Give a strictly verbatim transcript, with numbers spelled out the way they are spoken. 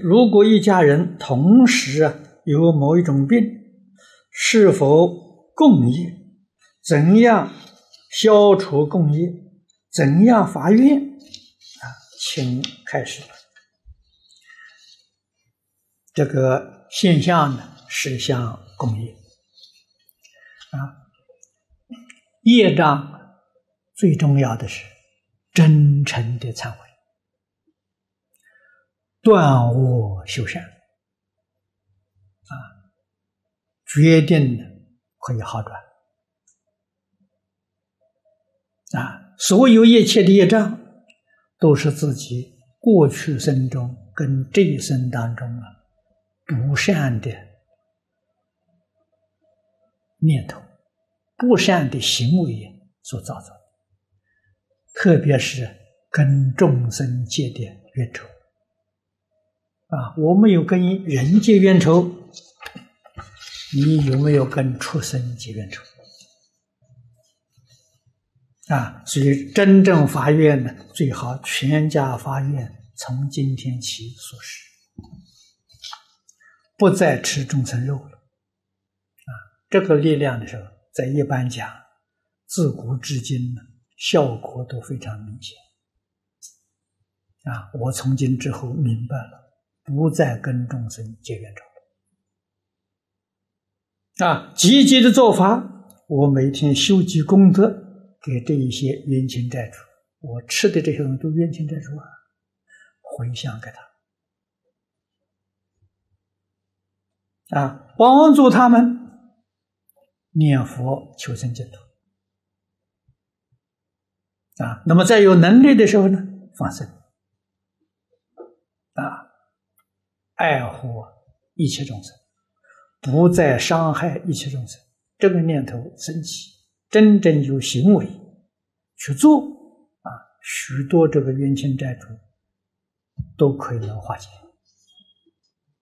如果一家人同时啊有某一种病，是否共业？怎样消除共业？怎样发愿？啊，请开始。这个现象呢，是像共业啊，业障最重要的是真诚的忏悔，断恶修善啊，决定可以好转啊。所有一切的业障，都是自己过去生中跟这一生当中啊不善的念头、不善的行为所造成，特别是跟众生结的冤仇啊。我们有跟人结冤仇，你有没有跟畜生结冤仇啊？所以真正发愿呢，最好全家发愿，从今天起素食，不再吃众生肉了啊。这个力量的时候，在一般讲，自古至今呢，效果都非常明显啊。我从今之后明白了，不再跟众生结冤仇啊。积极的做法，我每天修积功德，给这一些冤亲债主，我吃的这些人都冤亲债主啊，回向给他啊，帮助他们念佛求生净土啊。那么在有能力的时候呢，放生啊，爱护一切众生，不再伤害一切众生。这个念头升起，真正有行为去做啊，许多这个冤亲债主都可以能化解。